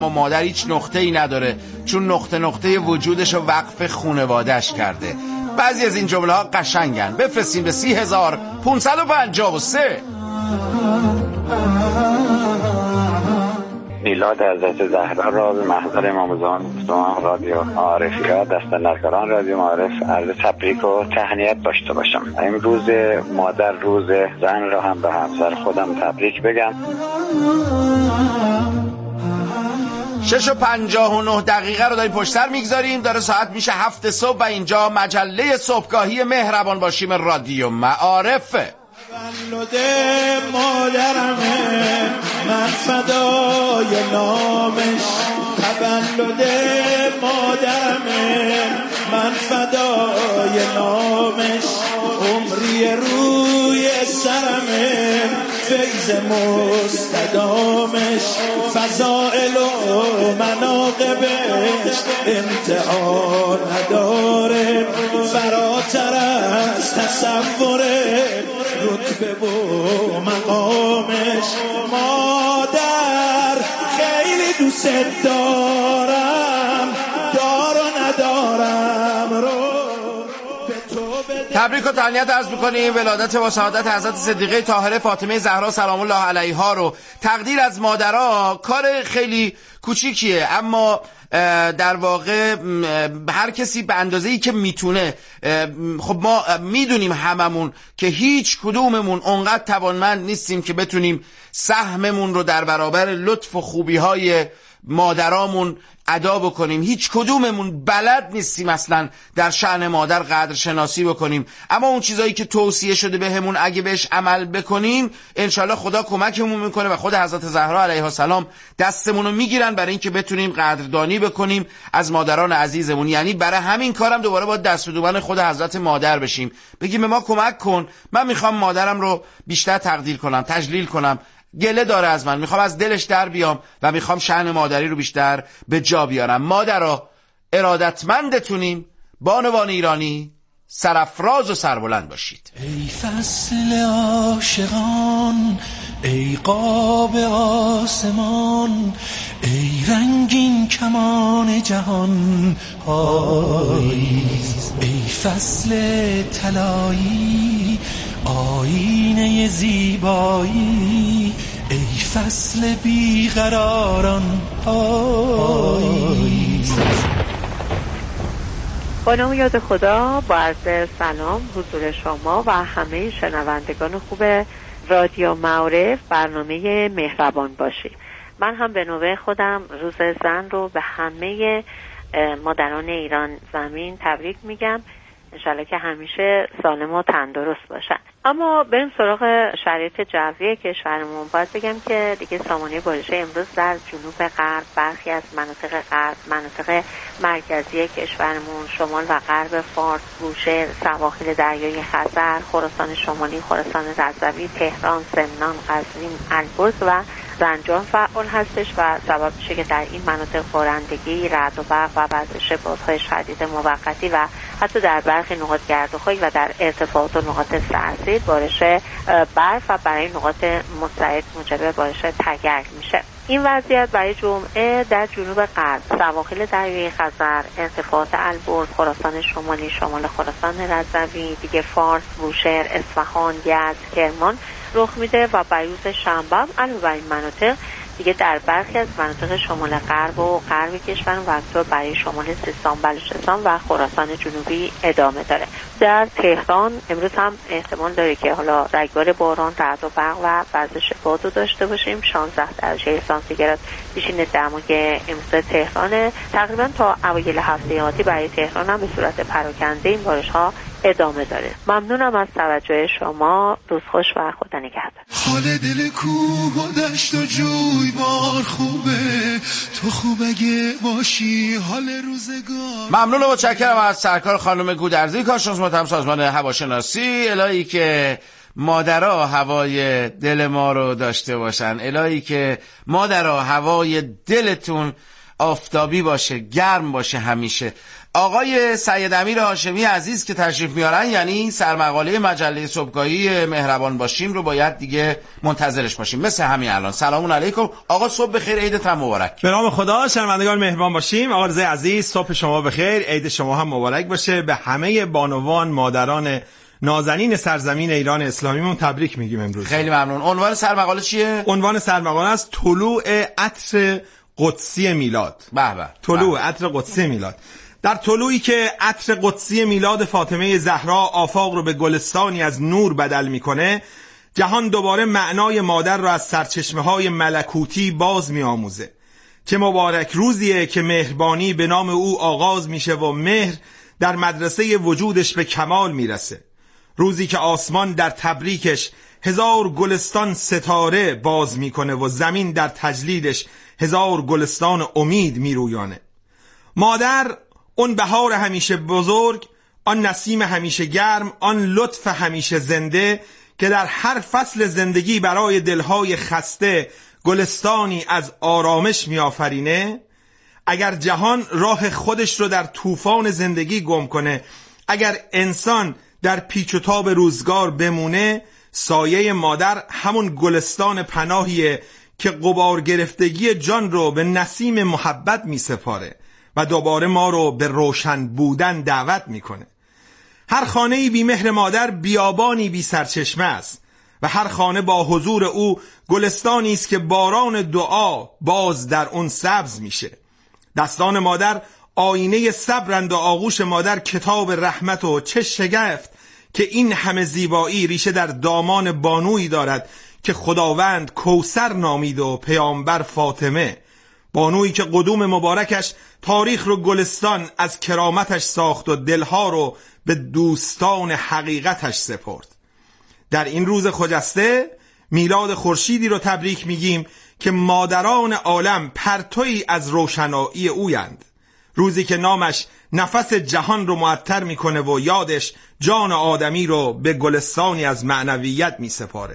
مادر هیچ نقطه‌ای نداره، چون نقطه وجودش رو وقف خونواده‌اش کرده. بعضی از این جمله ها قشنگن. بفرستین به 30553. میلاد حضرت زهرا را به محضر امام زمان رادیو معارفی‌ها دستاندرکاران رادیو معارف عرض تبریک و تهنیت داشته باشم. امروز مادر، روز زن را هم به همسر خودم تبریک بگم. 6:59 رو داریم پشت سر میگذاریم. داره ساعت میشه 7 صبح و اینجا مجله صبحگاهی مهربان باشیم رادیو معارفه. تولد مادرمه، من فدای نامش. تولد مادرمه، من فدای نامش. عمری روی سرمه، فیض مستدامش. فضائل و مناقبش امتحان نداره، فراتر از تصوره رتبه و مقامش. مادر خیلی دوست دارم، دار و ندارم رو به تو بدم. تبریک و تهنیت عرض می‌کنیم ولادت و شهادت حضرت صدیقه طاهره فاطمه زهرا سلام الله علیها رو. تقدیر از مادرها کار خیلی کوچیکیه، اما در واقع هر کسی به اندازه‌ای که میتونه. خب ما میدونیم هممون که هیچ کدوممون اونقدر توانمند نیستیم که بتونیم سهممون رو در برابر لطف و خوبی‌های مادرامون ادا بکنیم. هیچ کدوممون بلد نیستیم اصلا در شأن مادر قدر شناسی بکنیم، اما اون چیزایی که توصیه شده بهمون اگه بهش عمل بکنیم انشالله خدا کمکمون میکنه و خود حضرت زهرا علیها السلام دستمون رو میگیرن برای اینکه بتونیم قدردانی بکنیم از مادران عزیزمون. یعنی برای همین کارم دوباره باید دست و دوبن خود حضرت مادر بشیم، بگیم به ما کمک کن، من میخوام مادرم رو بیشتر تقدیر کنم، تجلیل کنم، گله داره از من، میخوام از دلش در بیام و میخوام شأن مادری رو بیشتر به جا بیارم. مادرها ارادتمندتونیم. بانوان ایرانی سرافراز و سربلند باشید. ای فصل عاشقان، ای قاب آسمان، ای رنگین کمان جهان پاییز. ای فصل طلایی، آینه زیبایی، ای فصل بیقراران پاییز. با نام یاد خدا، با عرض سلام حضور شما و همه شنوندگان خوب رادیو معارف، برنامه مهربان باشید. من هم به نوبه خودم روز زن رو به همه مادران ایران زمین تبریک میگم. انشالله که همیشه سالم و تندرست باشن. اما بریم سراغ شرایط جوی کشورمون. باید بگم که دیگه سامانه بارش امروز در جنوب غرب، برخی از مناطق غرب، مناطق مرکزی کشورمون، شمال و غرب فارس، بوشهر، سواحل دریای خزر، خراسان شمالی، خراسان رضوی، تهران، سمنان، قزوین، البرز و زنجان فعال هستش و سبب میشه که در این مناطق بارندگی، رعد و برق و وزش بادهای شدید موقتی و حتی در برخی نقاط گردوخایی و در ارتفاعات و نقاط سراسر بارش برف و برای نقاط مستعد موجب بارش تگرگ میشه. این وضعیت برای جمعه در جنوب غرب، سواحل دریای خزر، ارتفاعات البرز، خراسان شمالی، شمال خراسان رضوی، دیگه فارس، بوشهر، اصفهان، یزد، کرمان رخ میده و برای روز شنبه علاوه بر این مناطق دیگه در برخی از مناطق شمال غرب و غرب کشور و همینطور برای شمال سیستان، بلوچستان و خراسان جنوبی ادامه داره. در تهران امروز هم احتمال داره که حالا رگبار باران، رعد و برق و وزش باد رو داشته باشیم. 16 درجه سانتیگراد پیشین دمای امروز تهرانه. تقریبا تا اوایل هفته آتی برای تهران هم به صورت پراکنده این بارش‌ها ادامه داره. ممنونم از توجه شما. روز خوش و خدا نگهدار. حال دل کوه و دشت و جوی بار خوبه، تو خوب اگه باشی حال روزگار. ممنون و متشکرم از سرکار خانم گودرزی، کارشناس محترم سازمان هواشناسی. الهی که مادرها هوای دل ما رو داشته باشن، الهی که مادرها هوای دلتون آفتابی باشه، گرم باشه همیشه. آقای سید امیر هاشمی عزیز که تشریف میارن، یعنی سرمقاله مجله صبحگاهی مهربان باشیم رو باید دیگه منتظرش باشیم مثل همین الان. سلام علیکم آقا، صبح بخیر، عیدت هم مبارک. به نام خدا. شنوندگان مهربان باشیم، آقا رضا عزیز صبح شما بخیر، عید شما هم مبارک باشه. به همه بانوان مادران نازنین سرزمین ایران اسلامیمون تبریک میگیم امروز. خیلی ممنون. عنوان سرمقاله چیه؟ عنوان سرمقاله است طلوع عطر قدسی میلاد. به به. طلوع عطر قدسی میلاد. در طلوعی که عطر قدسی میلاد فاطمه زهرا آفاق رو به گلستانی از نور بدل میکنه، جهان دوباره معنای مادر رو از سرچشمه‌های ملکوتی باز میآموزه. چه مبارک روزیه که مهربانی به نام او آغاز میشه و مهر در مدرسه وجودش به کمال میرسه. روزی که آسمان در تبریکش 1000 گلستان ستاره باز میکنه و زمین در تجلیلش 1000 گلستان امید میرویانه. مادر، اون بهار همیشه بزرگ، آن نسیم همیشه گرم، آن لطف همیشه زنده که در هر فصل زندگی برای دلهای خسته گلستانی از آرامش میآفرینه. اگر جهان راه خودش رو در طوفان زندگی گم کنه، اگر انسان در پیچ و تاب روزگار بمونه، سایه مادر همون گلستان پناهیه که غبار گرفتگی جان رو به نسیم محبت می سپاره و دوباره ما رو به روشن بودن دعوت میکنه. هر خانه‌ای بی مهر مادر بیابانی بی سرچشمه است و هر خانه با حضور او گلستانی است که باران دعا باز در اون سبز میشه. دستان مادر آینه صبرند و آغوش مادر کتاب رحمت و چه شگفت که این همه زیبایی ریشه در دامان بانویی دارد که خداوند کوثر نامید و پیامبر فاطمه، بانویی که قدوم مبارکش تاریخ رو گلستان از کرامتش ساخت و دلها رو به دوستان حقیقتش سپرد. در این روز خجسته میلاد خورشیدی رو تبریک میگیم که مادران عالم پرتویی از روشنایی اویند. روزی که نامش نفس جهان رو معطر میکنه و یادش جان آدمی رو به گلستانی از معنویت میسپاره.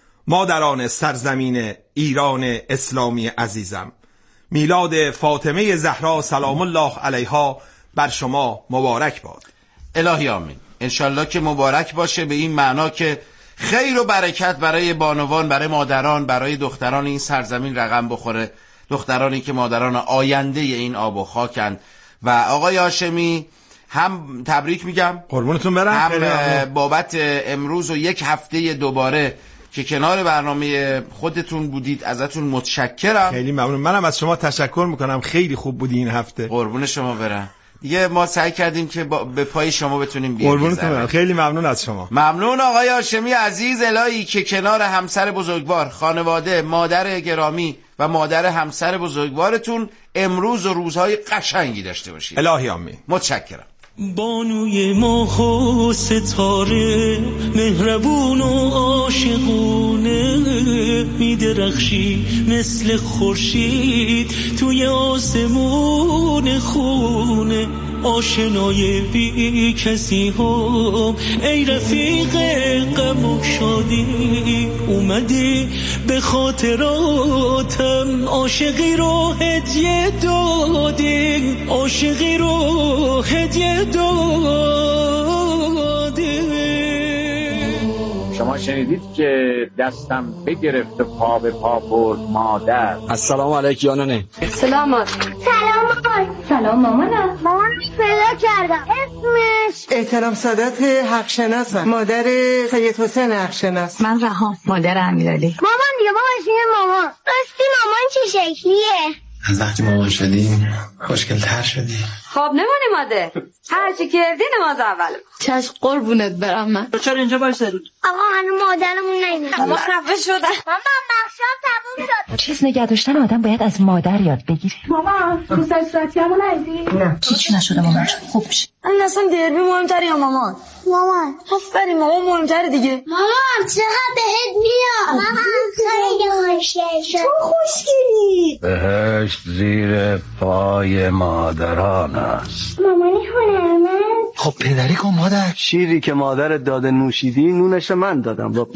مادران سرزمین ایران اسلامی عزیزم، میلاد فاطمه زهرا سلام الله علیها بر شما مبارک باد. الهی آمین. انشالله که مبارک باشه به این معنا که خیر و برکت برای بانوان، برای مادران، برای دختران این سرزمین رقم بخوره، دخترانی که مادران آینده این آب و خاکند. و آقای هاشمی هم تبریک میگم، قربونتون برم، هم بابت امروز و یک هفته دوباره که کنار برنامه خودتون بودید ازتون متشکرم. خیلی ممنون. منم از شما تشکر میکنم، خیلی خوب بودی این هفته. قربون شما برم. دیگه ما سعی کردیم که به پای شما بتونیم بیاریم. قربونتون برم، خیلی ممنون از شما. ممنون آقای هاشمی عزیز. الهی که کنار همسر بزرگوار، خانواده، مادر گرامی و مادر همسر بزرگوارتون امروز و روزهای قشنگی داشته باشید. الهی آمین. متشکرم. بانوی ماه و ستاره، مهربون و عاشقونه، میدرخشی مثل خورشید توی آسمون خونه. آشنای بی کسی هم ای رفیق غم و شادی، اومدی به خاطراتم عاشقی رو هدیه دادی، عاشقی رو هدیه دادی. شما شنیدید که دستم بگرفت و پا به پا برد مادر. السلام علیکی آنانه. سلام مامان. سلام مامانم. مامانش پیدا کردم، اسمش احترام سادات حق شناسم، مادر سید حسین حق شناس. من رها، مادر امیرعلی. مامان دیگه باباش میگه مامان. راستی مامان چه شکلیه؟ از وقتی مامان شدیم خوشگل تر شدی. خب نمانی ماده هرچی کردی نماز اول. چشم قربونت برم. من چرا اینجا بایستدی؟ آقا هنو مادرمون نمیده. ما خفه شدن. مامان بخشم تموم شد. چیز نگه داشتن آدم باید از مادر یاد بگیره. مامان تو سرسراتیامو ندیدی؟ نه هیچ نشده مامان جون، خوب میشه. این اصلا دربی مهمتره یا مامان؟ مامان آفرین، مامان مهمتره دیگه. مامان چقدر بهت میاد. مامان خیلی خوشگل شد. تو خوشگلی. بهشت زیر پای مادران است. مامانی هنرمند. خب پدری کن مادر. شیری که مادر داده نوشیدی نونش من دادم باب.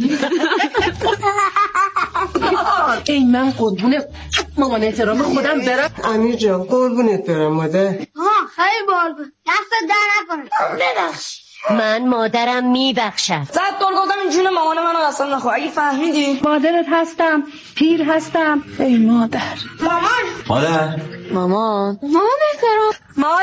ای من قربونه مامان احترام خودم برم. امیر جان قربونت برم مادر. های بارگو دست در نکنه ببخش. من مادرم میبخشم. زد دور گفتم جون مامان منو قسم نخور. اگه فهمیدی مادرت هستم، پیر هستم. ای مادر. مادر مامان احترام.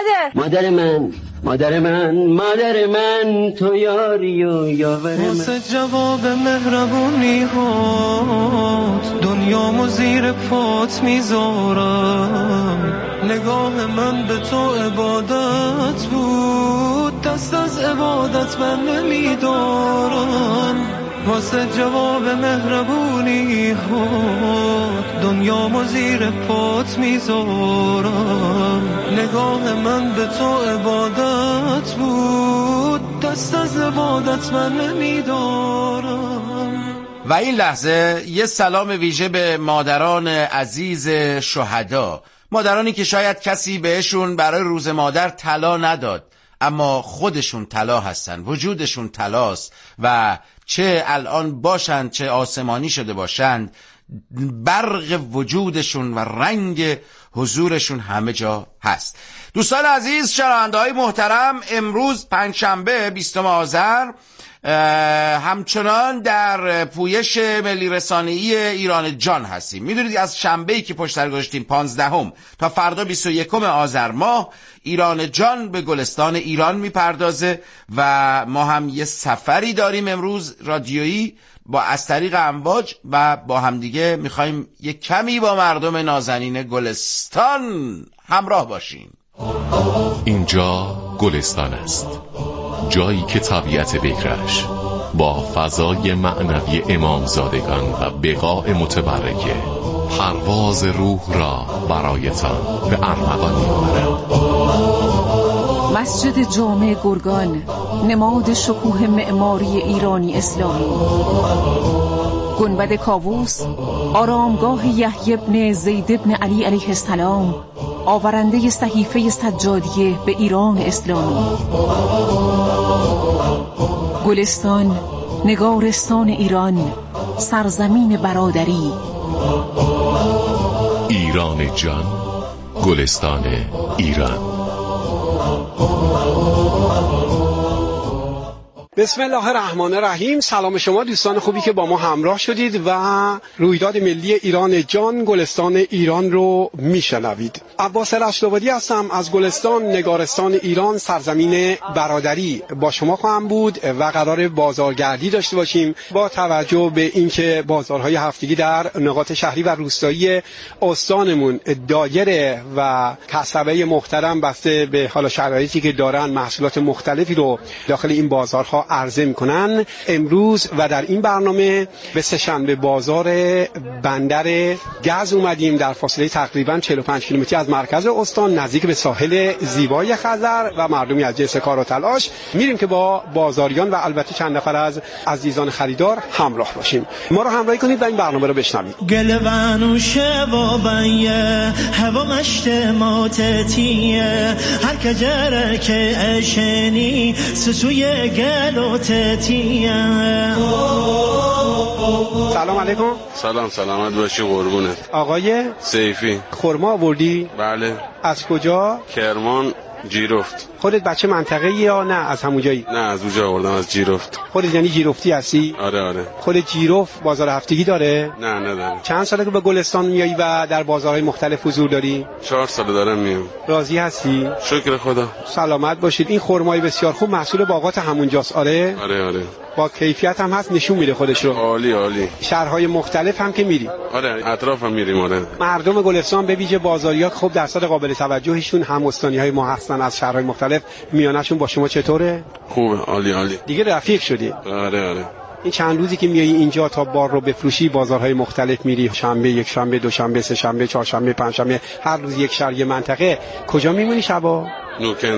مادر من تو یاری و یاور من. واسه جواب مهربونی هات دنیامو زیر پات میذارم. نگاه من به تو عبادت بود، دست از عبادت من نمیدارم. واسه جواب مهربونی هات دنیامو زیر پات میذارم. نگاه من به تو عبادت بود، دست از عبادت من نمیدارم. و این لحظه یه سلام ویژه به مادران عزیز شهدا، مادرانی که شاید کسی بهشون برای روز مادر طلا نداد اما خودشون طلا هستن، وجودشون طلاست و چه الان باشند چه آسمانی شده باشند برق وجودشون و رنگ حضورشون همه جا هست. دوستان عزیز، شنونده‌های محترم، امروز پنجشنبه 20 آذر همچنان در پویش ملی رسانه‌ای ایران جان هستیم. میدونید از شنبه‌ای که پشت سر گذاشتیم 15 تا فردا 21 آذر ماه ایران جان به گلستان ایران میپردازه و ما هم یه سفری داریم امروز رادیویی با از طریق امواج و با همدیگه میخوایم یه کمی با مردم نازنین گلستان همراه باشیم. اینجا گلستان است، جایی که طبیعت بکرش با فضای معنوی امامزادگان و بقاع متبرکه پرواز روح را برایتان به ارمغان می‌آورد. مسجد جامع گرگان، نماد شکوه معماری ایرانی اسلامی. گنبد کاووس، آرامگاه یحیی بن زید بن علی علیه السلام، آورنده صحیفه سجادیه به ایران اسلامی. گلستان، نگارستان ایران، سرزمین برادری. ایران جان، گلستان ایران. بسم الله الرحمن الرحیم. سلام شما دوستان خوبی که با ما همراه شدید و رویداد ملی ایران جان گلستان ایران رو میشنوید. عباس رشت‌آبادی هستم از گلستان، نگارستان ایران، سرزمین برادری با شما خواهم بود و قرار بازارگردی داشته باشیم با توجه به اینکه بازارهای هفتگی در نقاط شهری و روستایی استانمون دایره و کسبه محترم بسته به حال شرایطی که دارن محصولات مختلفی رو داخل این بازارها عرضه میکنن. امروز و در این برنامه به سه‌شنبه بازار بندر گز اومدیم در فاصله تقریبا 45 کیلومتری از مرکز استان نزدیک به ساحل زیبای خزر و مردمی از جنس کار و تلاش. میریم که با بازاریان و البته چند نفر از عزیزان خریدار همراه باشیم. ما رو همراهی کنید و این برنامه رو بشنوید. گلوانو شوابیه هوا مشت ماتتیه هر کجره که اشنی سسوی گل سلام علیکم. سلام، سلامت باشی قربونه. آقای سیفی. خرما آوردی؟ بله. از کجا؟ کرمان جیرفت. خودت بچه منطقه یا نه از همون جایی؟ نه از اونجا آوردم، از جیرفت. خودت یعنی جیرفتی هستی؟ آره. خودت جیرفت بازار هفتگی داره؟ نه نداره. چند ساله که به گلستان میایی و در بازارهای مختلف حضور داری؟ 4 ساله دارم میام. راضی هستی؟ شکر خدا. سلامت باشید. این خرمای بسیار خوب محصول باغات همونجاست. آره. با کیفیت هم هست، نشون میده خودش رو. عالی. شهرهای مختلف هم که میری؟ آره، اطراف هم میریم. آره. مردم گلستان به ویژه بازاریات خب درصد قابل توجهشون هم‌استانی‌های ما هستن از شهرهای مختلف. میانشون با شما چطوره؟ خوبه، عالی. دیگه رفیق شدی؟ آره. این چند روزی که میایی اینجا تا بار رو بفروشی بازارهای مختلف میری، شنبه، یک شنبه، دوشنبه، سه شنبه، چهارشنبه، پنجشنبه، هر روز یک شهر، یه منطقه. کجا میمونی شبا؟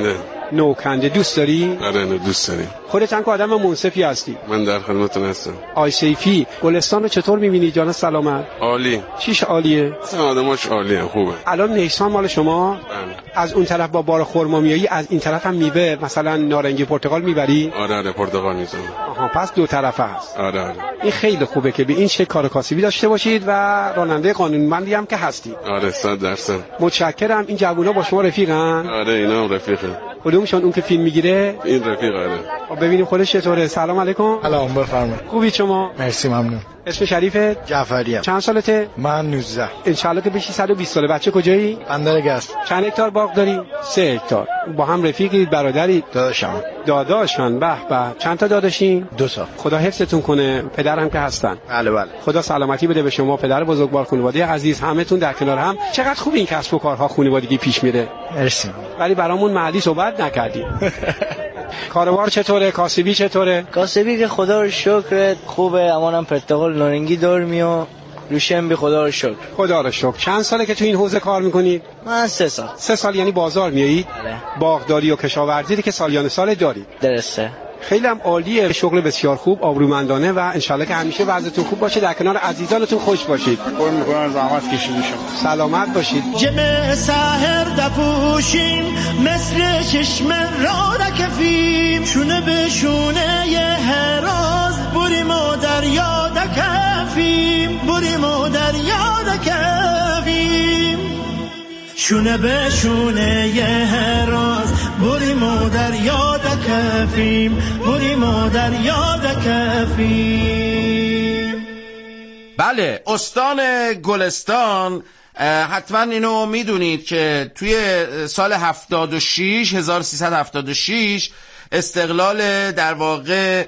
نوکنده دوست داری؟ آره دوست داریم. خودت چند آدم منصفی هستی؟ من در خدمتتون هستم. آی سیفی، گلستان رو چطور می‌بینی جان سلامت؟ عالی. چیش عالیه؟ آدماش عالیه، خوبه. الان نیسان مال شما؟ از اون طرف با بار خرما میایی، از این طرف هم میوه مثلا نارنگی پرتقال میبری؟ آره پرتقال میزنم. آها، پس دو طرفه هست. آره. این خیلی خوبه که به این چه کار کاسبی داشته باشید و راننده قانونمندی هم که هستی. آره 100%. متشکرم. این جوونا با شما رفیقن؟ آره اینا هم رفیقه. کدومشون اون که فیلم میگیره؟ این رفیق آره. ببینیم خودش چطوره. سلام علیکم. سلام بفرمایید. خوبی شما؟ مرسی ممنون. اسم شریفت؟ جعفری. چند سالته؟ من 19. ان شاءالله که بشی 120 ساله. بچه کجایی؟ بندرگست. چند هکتار باغ داری؟ 3 هکتار. با هم رفیقید، برادرید؟ داداشم. داداشان. به به. چند تا داداشین؟ 2 تا. خدا حفظتون کنه. پدر هم که هستن. بله بله. خدا سلامتی بده به شما، پدر بزرگوار، خانواده عزیز، همه‌تون در کنار هم. چقدر خوب این کسب و کارها خانوادگی پیش میره. مرسی. ولی برامون محلی صحبت نکردیم. کاروبار چطوره؟ کاسبی چطوره؟ کاسبی که خدا رو شکر خوبه. امانم پرتقال نارنگی دور میو روشن بی خدا رو شکر. خدا رو شکر. چند ساله که تو این حوزه کار میکنید؟ من 3 سال. 3 سال یعنی بازار میایید؟ بله. باغداری و کشاورزی که سالیان سال دارید. درسته. خیلی هم عالیه، شغل بسیار خوب، آبرومندانه و انشالله که همیشه وضعیتون خوب باشه، در کنار عزیزانتون خوش باشید. قول میکنم زحمت کشیدید شما. سلامت باشید. جمع سحر دپوشیم مثل چشم را دکفیم، شونه به شونه یه هراز بریم و دریا دکفیم، بریم و دریا دکفیم، شونه به شونه یه هراز بریم و دریا دکفیم، بریم و دریا دکفیم. بله، استان گلستان حتما اینو میدونید که توی سال 1376 استقلال در واقع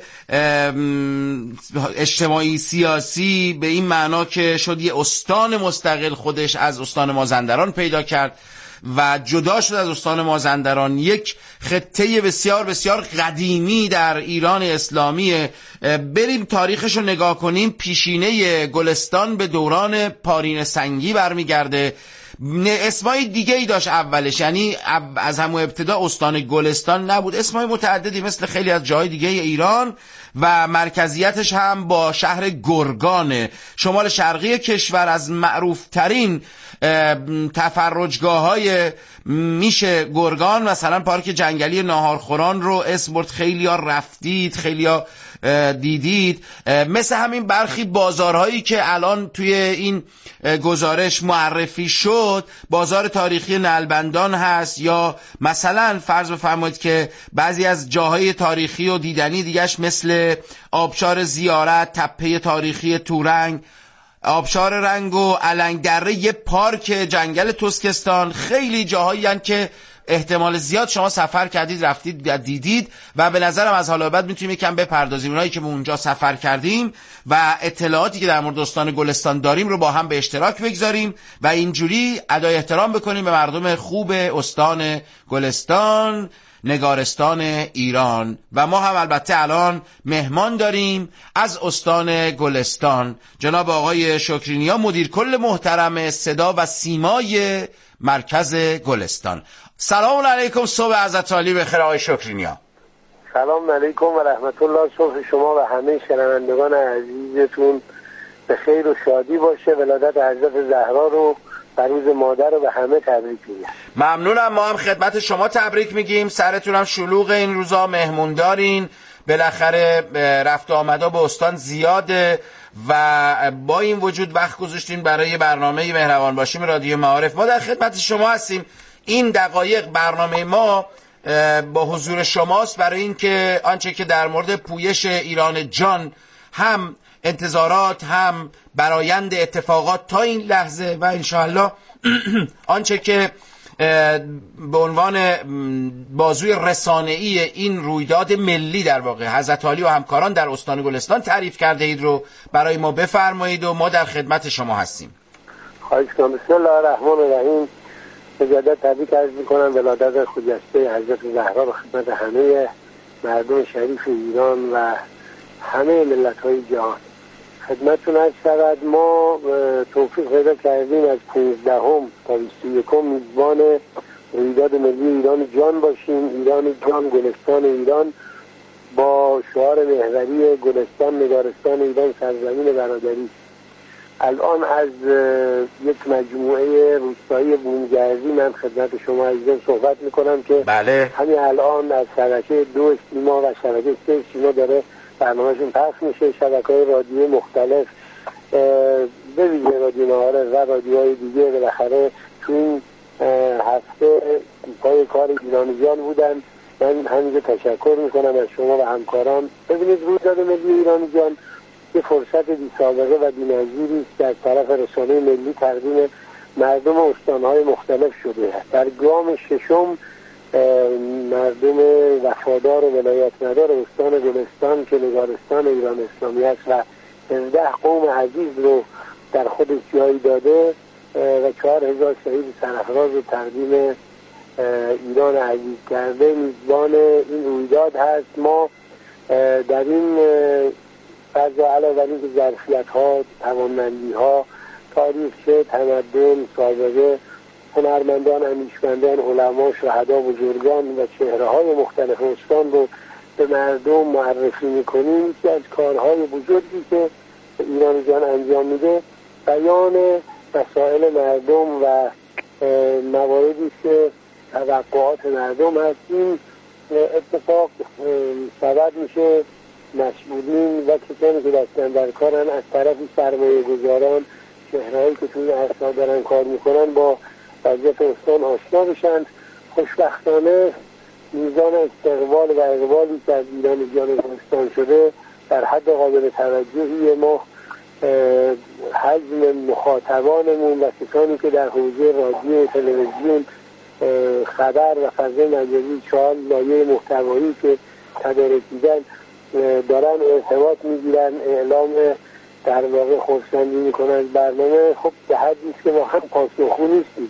اجتماعی سیاسی به این معنا که شد یه استان مستقل خودش از استان مازندران پیدا کرد و جدا شد از استان مازندران. یک خطه بسیار بسیار قدیمی در ایران اسلامی. بریم تاریخش رو نگاه کنیم. پیشینه گلستان به دوران پارین سنگی برمیگرده. اسمای دیگه ای داشت اولش، یعنی از همون ابتدا استان گلستان نبود، اسمای متعددی مثل خیلی از جای دیگه ایران و مرکزیتش هم با شهر گرگان شمال شرقی کشور. از معروف ترین تفرجگاه‌های میشه گرگان، مثلا پارک جنگلی ناهارخوران رو اسم برد، خیلی‌ها رفتید، خیلی‌ها دیدید. مثل همین برخی بازارهایی که الان توی این گزارش معرفی شد، بازار تاریخی نلبندان هست، یا مثلا فرض بفرمایید که بعضی از جاهای تاریخی و دیدنی دیگهش مثل آبشار زیارت، تپه تاریخی تورنگ، آبشار رنگ و علنگ دره، یه پارک جنگل تسکستان، خیلی جاهایی هستند که احتمال زیاد شما سفر کردید، رفتید و دیدید و به نظرم از حالا بعد میتونیم یکم بپردازیم اونایی که به اونجا سفر کردیم و اطلاعاتی که در مورد استان گلستان داریم رو با هم به اشتراک بگذاریم و اینجوری ادای احترام بکنیم به مردم خوب استان گلستان، نگارستان ایران. و ما هم البته الان مهمان داریم از استان گلستان، جناب آقای شکرینیا، مدیر کل محترم صدا و سیمای مرکز گلستان. سلام علیکم، صبح حضرت عالی بخیر آقای شکرینیا. سلام علیکم و رحمت الله. صبح شما و همه شنوندگان عزیزتون به خیر و شادی باشه. ولادت حضرت زهرا رو و روز مادر رو به همه تبریک میگم. ممنونم. ما هم خدمت شما تبریک میگیم. سرتون هم شلوغ این روزا، مهمون دارین، بالاخره رفت و آمدا به استان زیاده و با این وجود وقت گذاشتین برای برنامه مهربان باشیم رادیو معارف. ما در خدمت شما هستیم. این دقایق برنامه ما با حضور شماست برای اینکه آنچه که در مورد پویش ایران جان، هم انتظارات هم برآیند اتفاقات تا این لحظه و انشاءالله آنچه که به عنوان بازوی رسانه‌ای این رویداد ملی در واقع حضرت عالی و همکاران در استان گلستان تعریف کرده اید رو برای ما بفرمایید و ما در خدمت شما هستیم. خواهش می‌کنم. بسم الله الرحمن الرحیم. مجدد تبریک عرض می‌کنم ولادت خجسته حضرت زهرا رو خدمت همه مردم شریف ایران و همه ملت‌های جهان. خدمتتون عرض شود ما توفیق پیدا کردیم از 15 تا 21 میزبان رویداد ملی ایران جان باشیم، ایران جان گلستان ایران، با شعار محوری گلستان نگارستان ایران سرزمین برادری. الان از یک مجموعه روستایی بومگردی من خدمت شما عزیزان صحبت میکنم که بله. همین الان از شبکه 2 سیما و شبکه 3 سیما داره برنامهشون پخش میشه، شبکه‌های رادیویی مختلف به ویژه رادیو معارف و رادیوهای دیگه بالاخره تو این هفته پای کار ایرانیان بودن. من همینجا تشکر میکنم از شما و همکاران. ببینید رویداد ملی ایرانیان یه فرصت بی سابقه و بی نظیری است که از طرف رسانه ملی تقدیم مردم استانهای مختلف شده. در گام ششم مردم وفادار و ولایتمدار استان گلستان که نگارستان ایران اسلامی است و 17 قوم عزیز رو در خودش جای داده و 4000 شهید سرافراز رو تقدیم ایران عزیز کرده میزبان این رویداد هست. ما در این فضا علاوه بر اینکه ظرفیت‌ها، توانمندی‌ها، تاریخچه، تمدن، سابقه، هنرمندان، اندیشمندان، علما، شهدا، بزرگان و چهره‌های مختلف استان رو به مردم معرفی می‌کنیم، یکی از کارهای بزرگی که ایران جان انجام میده بیان مسائل مردم و مواردی که توقعات مردم هست. این اتفاق سبب میشه مسئولین و کسانی که دستن در کارن از طرف سرمایه گذاران، چهرهایی که توی اصلا دارن کار میکنن با وضعیت استان آشنا بشن. خوشبختانه میزان استقبال و اقبالی که از ایران جان گلستان شده در حد قابل توجهی. ما حجم مخاطبانمون و کسانی که در حوزه رادیو، تلویزیون، خبر و فضای مجازی 4 لایه محتوایی که تدارک دیدن دارن ارتباط میگیرن، اعلام در واقع خرسندی میکنن از برنامه. خب به حدی که ما هم پاسخگو نیستیم،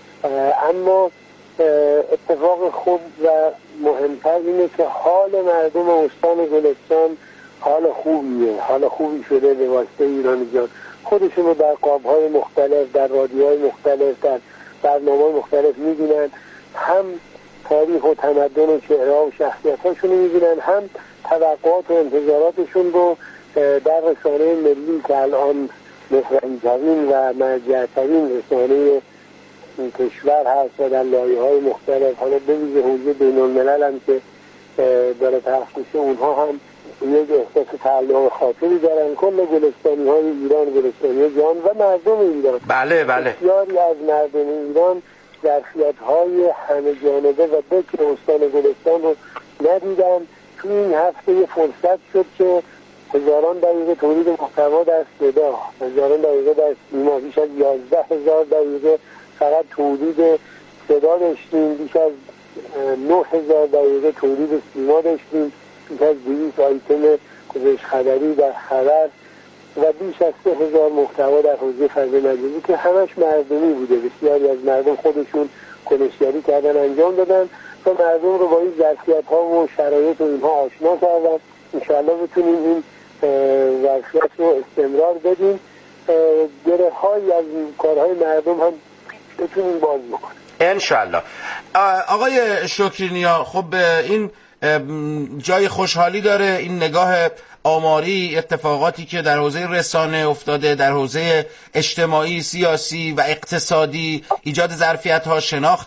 اما اتفاق خوب و مهمتر اینه که حال مردم استان گلستان حال خوبی شده به واسطه ایران جان. خودشون رو در قابهای مختلف، در رادیوهای مختلف، در برنامه‌های مختلف می‌بینن، هم تاریخ و تمدن و چهره‌ها و شخصیت‌هاشون رو می‌بینن، هم توقعات و انتظاراتشون رو در رسانه ملی که الان محوری‌ترین و مرجع‌ترین رسانه کشور هست و در لایه‌های مختلف، حالا به ویژه حوزه بین‌الملل هم که داره پخش میشه، اونها هم یک احساس تعلق خاطری دارن. کل گلستانی‌های ایران، گلستانی جان و مردم ایران، بله بسیاری از مردم ایران ظرفیت‌های همه جانبه و بکر استان گلستان رو ندیدن. توی این هفته یه فرصت شد که هزاران دقیقه تولید محتوا در صدا، هزاران دقیقه در سیما، بیش از 11,000 دقیقه فقط تولید صدا داشتیم، بیش از 9,000 دقیقه تولید سیما داشتیم، بیش از 200 آیتم گزارش خبری در خبر و بیش از 3,000 محتوا در حوزه فضای مجازی که همش مردمی بوده. بسیاری از مردم خودشون کنشگری کردن، انجام دادن و مردم رو با این ظرفیت‌ها و شرایط و اینها آشنا کردن. انشاءالله بتونیم این ظرفیت رو استمرار بدیم، گره‌هایی از کارهای مردم هم بتونیم باز بکنیم انشاءالله. آقای شکرینیا، خب این جای خوشحالی داره این نگاه آماری اتفاقاتی که در حوزه رسانه افتاده، در حوزه اجتماعی، سیاسی و اقتصادی، ایجاد ظرفیت‌ها، شناخت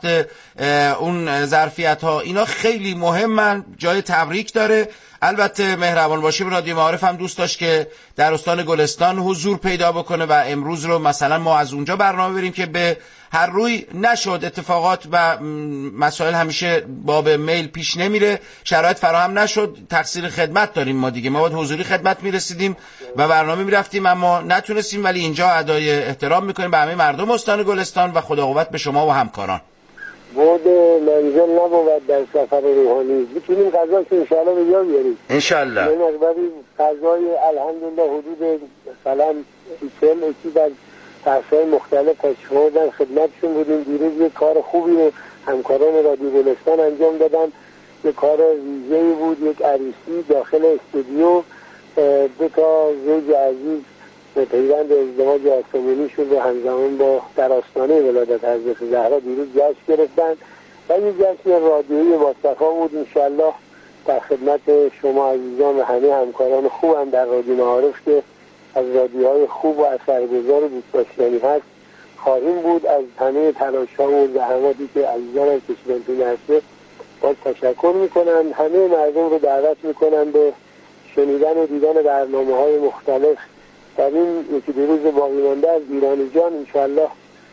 اون ظرفیت‌ها، اینا خیلی مهمن، جای تبریک داره. البته مهربان باشیم رادیو معارف هم دوست داشت که در استان گلستان حضور پیدا بکنه و امروز رو مثلا ما از اونجا برنامه بریم که به هر روی نشد. اتفاقات و مسائل همیشه باب میل پیش نمیره، شرایط فراهم نشد، تقصیر خدمت داریم ما دیگه. ما باید حضوری خدمت میرسیدیم و برنامه میرفتیم اما نتونستیم، ولی اینجا ادای احترام میکنیم به همه مردم استان گلستان و خدا قوت به شما و همکاران. بود منزل نبود در سفر روحانی، بتونیم غذا که انشاءالله به جا بیاریم انشاءالله. یه مقداری غذای الحمدلله حدود مثلا 40 اکیب از طرف‌های مختلف تشریف آوردن، خدمتشون بودیم. دیروز یک کار خوبی رو همکاران رادیو گلستان انجام دادن، یک کار ویژه‌ای بود، یک عروسی داخل استودیو، 2 تا زوج عزیز به پیوند ازدواج آسمانی شد و همزمان با در آستانه ولادت حضرت زهرا دیروز جشن گرفتن و یک جشن رادیویی با صفا بود. انشالله در خدمت شما عزیزان و همه همکاران خوبم در رادیو معارف که از رادیوهای خوب و اثرگذار و دوست داشتنی هست خواهیم بود. از همه تلاش‌ها و زحماتی که عزیزان از کشیدن تو نرسه باز تشکر میکنم. همه مردم رو دعوت میکنم به شنیدن و دیدن برنامه‌های مختلف در این یکی دو روز باقی مانده از ایران جان. انشالله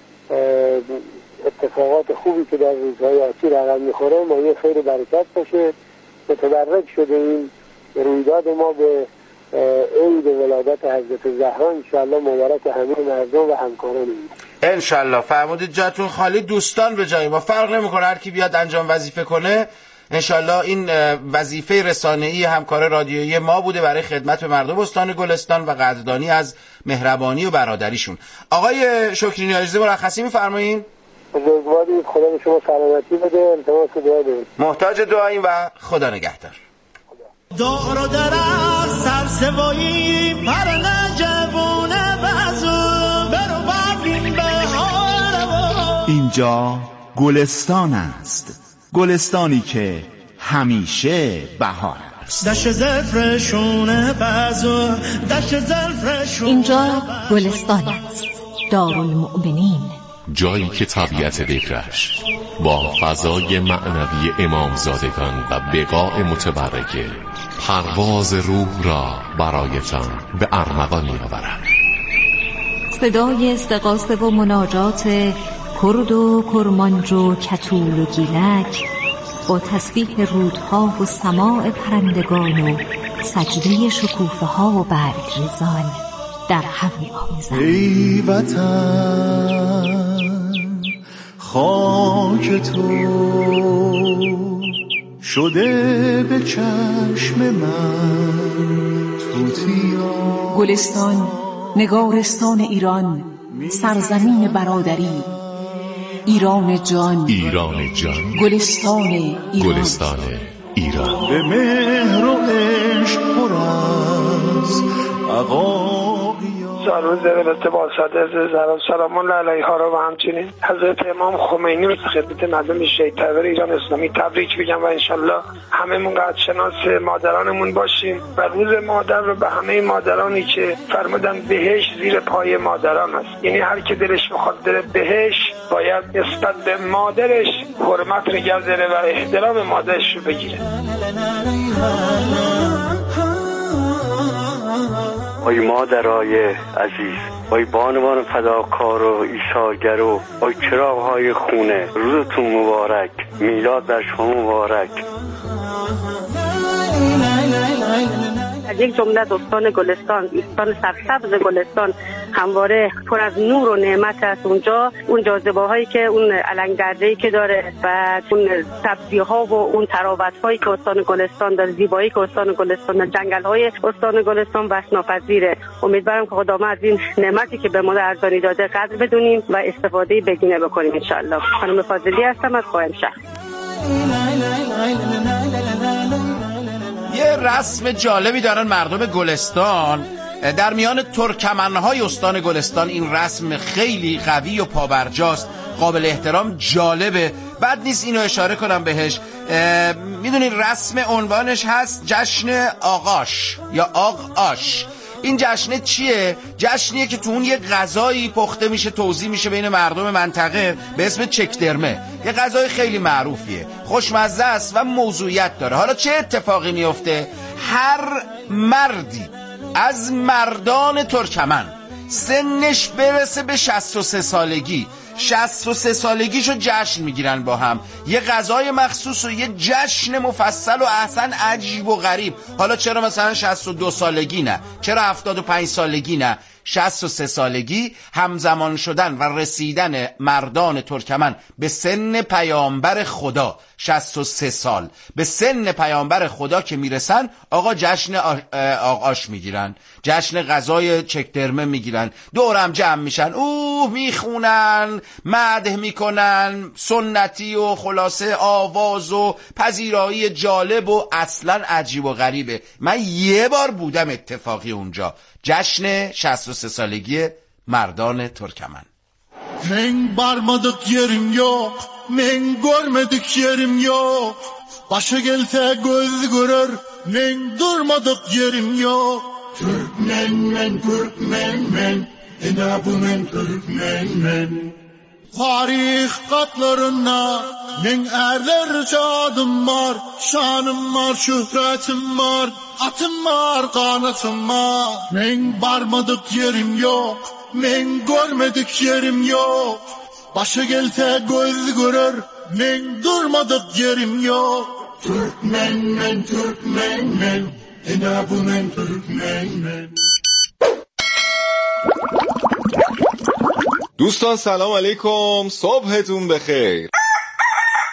اتفاقات خوبی که در روزهای آتی رقم میخوره مایه خیر و برکت باشه. متبرک شده این رویداد ما به عید ولادت حضرت زهرا. انشالله مبارک همه مردم و همکاران. انشالله. فرمودید جاتون خالی. دوستان به جای ما فرق نمیکنه، هر کی بیاد انجام وظیفه کنه. انشالله این وظیفه رسانه‌ای همکار رادیویی ما بوده برای خدمت به مردم استان گلستان و قدردانی از مهربانی و برادریشون. آقای شکری نیازی مرخصی می‌فرمایید؟ بزرگوارید، خدا به شما سلامتی بده. التماس دعا داریم. محتاج دعاییم و خدا نگهدار. دار و درخت سرسوایی پر نجوونه بازو برو ببین بهار. اینجا گلستان است، گلستانی که همیشه بهار است. دشت زلفشونه بازو دشت زلفشونه. اینجا گلستان است، دارالمؤمنین، جایی که طبیعت بکرش با فضای معنوی امامزادگان و بقاع متبرکه پرواز روح را برایتان به ارمغان می‌آورد. صدای استغاثه و مناجات کرد و کرمانج و کتول و گیلک با تسبیح رودها و سماع پرندگان و سجده شکوفه ها و برگریزان در هم می‌آمیزند. ای وطن خاک تو شده به چشم من توتیا. گلستان، نگارستان ایران، سرزمین برادری، ایران جان، ایران جان، گلستان ایران، گلستان ایران. به مهر و عشق پر از سالروز ولادت با ساده زهرا سلام الله علیها را و همچنین حضرت امام خمینی رو خدمت مردم شهید طیبه ایران اسلامی تبریک بگم و انشالله هممون قدرشناس مادرانمون باشیم و روز مادر رو به همه مادرانی که فرمودن بهشت زیر پای مادران است، یعنی هر که دلش بخواد بره بهشت باید نسبت به مادرش حرمت نگه داره و احترام مادرش رو بگیره. ای مادرای عزیز، ای بانوان فداکار و ایثارگر و ای چراغ‌های خونه، روزتون مبارک، میلاد بر شما مبارک. از یک جمله از استان گلستان، استان سرسبز گلستان همواره پر از نور و نعمت است. اون جاذبه‌هایی که اون علنگ‌دره‌ای که داره و اون سبزی‌ها و اون تراوت‌هایی که استان گلستان داره، زیبایی که استان گلستان داره، جنگل‌های استان گلستان بس ناپذیره. امیدوارم که خدا ما از این نعمتی که به ما ارزانی داده قدر بدونیم و استفاده بدینه بکنیم ان شاء الله. خانم فاضلی هستم از قائمشهر. یه رسم جالبی دارن مردم گلستان در میان ترکمنهای استان گلستان. این رسم خیلی قوی و پابرجاست، قابل احترام، جالبه. بد نیست اینو اشاره کنم بهش. میدونین رسم عنوانش هست جشن آغاش یا آغاش. این جشنه چیه؟ جشنیه که تو اون یه غذایی پخته میشه، توزیع میشه بین مردم منطقه به اسم چکدرمه. یه غذای خیلی معروفیه، خوشمزه است و موضوعیت داره. حالا چه اتفاقی میفته؟ هر مردی از مردان ترکمن سنش برسه به 63 سالگی، 63 سالگیشو جشن میگیرن با هم، یه غذای مخصوص و یه جشن مفصل و احسن عجیب و غریب. حالا چرا مثلا 62 سالگی نه؟ چرا 75 سالگی نه؟ 63 سالگی همزمان شدن و رسیدن مردان ترکمن به سن پیامبر خدا. 63 سال به سن پیامبر خدا که میرسن، آقا جشن آغاش میگیرن، جشن غذای چکدرمه میگیرن، دورم جمع میشن، میخونن، مدح میکنن، سنتی و خلاصه آواز و پذیرایی جالب و اصلا عجیب و غریبه. من یه بار بودم اتفاقی اونجا، جشن 63 سالگی مردان ترکمن. Men barmadık yerim yok, men görmedik yerim yok. Başa gelse göz görür, men durmadık yerim yok. Türkmen, Türkmen, enabı Türkmen. Tarih katlarına men erler cadım var, şanım var, şöhretim var, atım var, kanatım var. Men barmadık yerim yok, men görmedik yerim yok. Başa gelse göz görür, men durmadık yerim yok. Türkmen, Türkmen, enabı Türkmen. دوستان سلام علیکم، صبحتون بخیر.